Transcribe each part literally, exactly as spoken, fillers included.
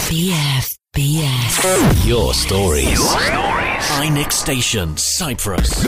B F B S. Your stories. Your stories. I N I C Station, Cyprus.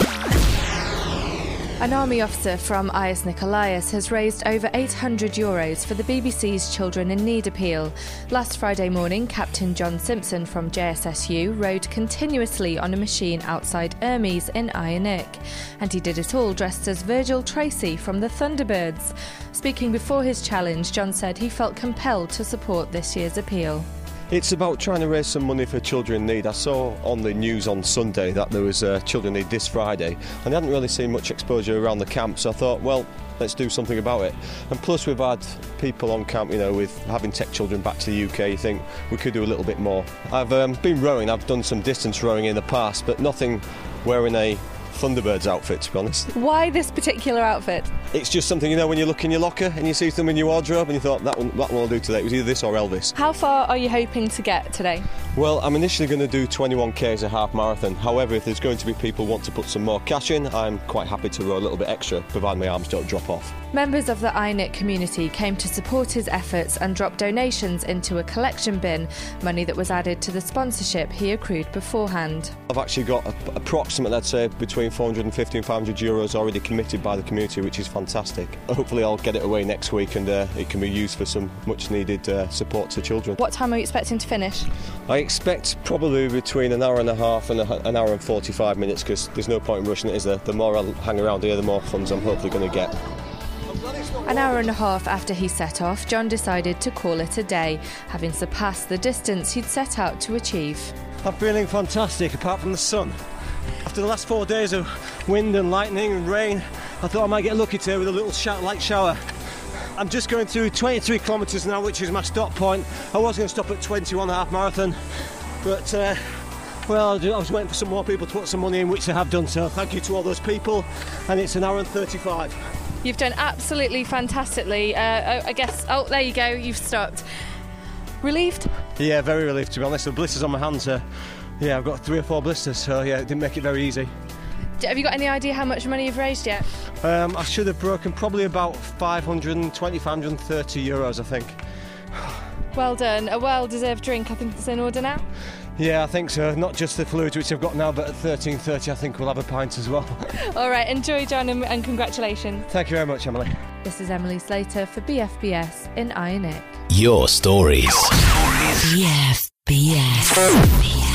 An army officer from Ias Nikolaos has raised over eight hundred euros for the B B C's Children in Need appeal. Last Friday morning, Captain John Simpson from J S S U rode continuously on a machine outside Hermes in Ionic, and he did it all dressed as Virgil Tracy from the Thunderbirds. Speaking before his challenge, John said he felt compelled to support this year's appeal. It's about trying to raise some money for children in need. I saw on the news on Sunday that there was uh, children in need this Friday, and I hadn't really seen much exposure around the camp, so I thought, well, let's do something about it. And plus we've had people on camp, you know, with having tech children back to the U K, you think we could do a little bit more. I've um, been rowing, I've done some distance rowing in the past, but nothing wearing a Thunderbirds outfit, to be honest. Why this particular outfit? It's just something, you know, when you look in your locker and you see something in your wardrobe and you thought, that one, that one will do today. It was either this or Elvis. How far are you hoping to get today? Well, I'm initially going to do twenty-one k as a half marathon. However, if there's going to be people who want to put some more cash in, I'm quite happy to row a little bit extra, provided my arms don't drop off. Members of the I N I C community came to support his efforts and dropped donations into a collection bin, money that was added to the sponsorship he accrued beforehand. I've actually got a, approximately, I'd say, between four hundred fifty and five hundred euros already committed by the community, which is fantastic. Hopefully I'll get it away next week and uh, it can be used for some much needed uh, support to children. What time are you expecting to finish? I expect probably between an hour and a half and a, an hour and forty-five minutes, because there's no point in rushing it, is there? The more I hang around here, the more funds I'm hopefully going to get. An hour and a half after he set off, John decided to call it a day, having surpassed the distance he'd set out to achieve. I'm feeling fantastic, apart from the sun. After the last four days of wind and lightning and rain, I thought I might get lucky today with a little sh- light shower. I'm just going through twenty-three kilometres now, which is my stop point. I was going to stop at twenty-one half marathon, but uh, well, I was waiting for some more people to put some money in, which they have done, so thank you to all those people, and it's an hour and thirty-five. You've done absolutely fantastically. Uh, I guess, oh, there you go, you've stopped. Relieved? Yeah, very relieved, to be honest. The blisters on my hands are, yeah, I've got three or four blisters, so yeah, it didn't make it very easy. Have you got any idea how much money you've raised yet? Um, I should have broken probably about five hundred twenty, five hundred thirty euros, I think. Well done. A well-deserved drink, I think it's in order now? Yeah, I think so. Not just the fluids which I've got now, but at thirteen thirty I think we'll have a pint as well. All right, enjoy, John, and, and congratulations. Thank you very much, Emily. This is Emily Slater for B F B S in Ionic. Your stories. Your stories. B F B S.